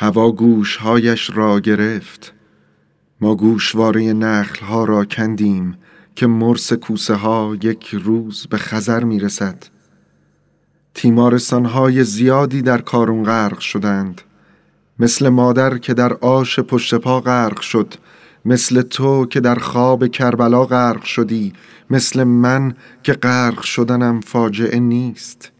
هوا گوشهایش را گرفت. ما گوشواره نخلها را کندیم که مرس کوسه ها یک روز به خزر می رسد. تیمارستانهای زیادی در کارون غرق شدند، مثل مادر که در آش پشت پا غرق شد، مثل تو که در خواب کربلا غرق شدی، مثل من که غرق شدنم فاجعه نیست.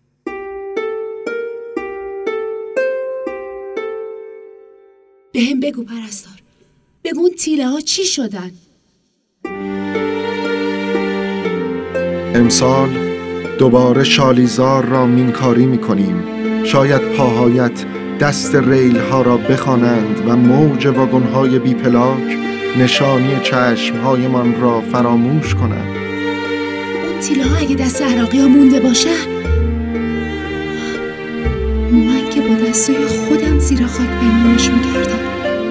بهم بگو پرستار، بگو اون تیله ها چی شدن؟ امسال دوباره شالیزار را مینکاری میکنیم. شاید پاهایت دست ریل ها را بخوانند و موج واگن های بی پلاک نشانی چشم های من را فراموش کنند. اون تیله ها اگه دست عراقی ها مونده باشن، من که با دستای خودم زیر خاک پنهانشون کردم.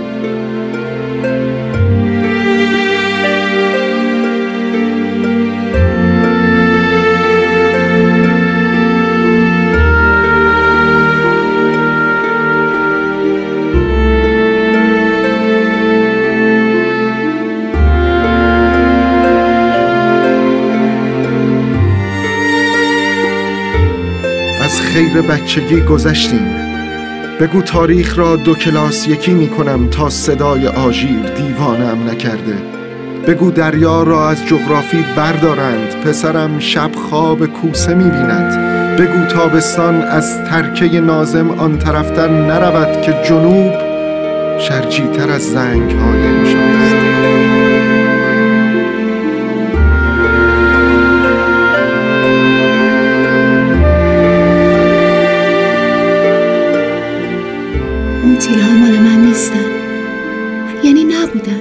از خیر بچگی گذشتیم. بگو تاریخ را 2 کلاس یکی می کنم تا صدای آژیر دیوانم نکرده. بگو دریا را از جغرافی بردارند، پسرم شب خواب کوسه می بیند. بگو تابستان از ترکه نازم آن طرفتر نرود که جنوب شرجیتر از زنگ های امشاست. اون تیله ها مال من نیستن، یعنی نبودن.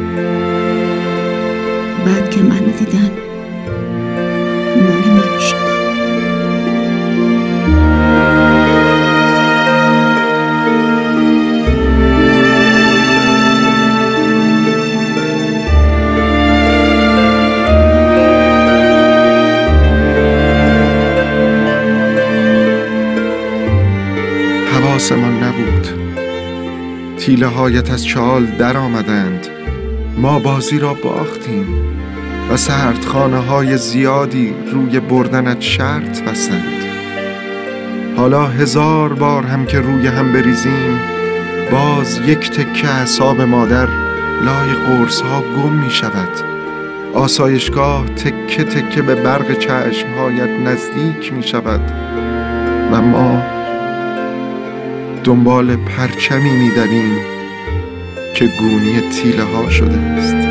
بعد که منو دیدن مال من شدن. حواسمان نبود. تیله هایت از چال در آمدند. ما بازی را باختیم و سردخانه های زیادی روی بردنت شرط بستند. حالا 1000 بار هم که روی هم بریزیم، باز یک تکه اعصاب مادر لای قرص ها گم می شود. آسایشگاه تکه تکه به برق چشم هایت نزدیک می شود و ما دنبال پرچمی می دویم که گونی تیله ها شده است.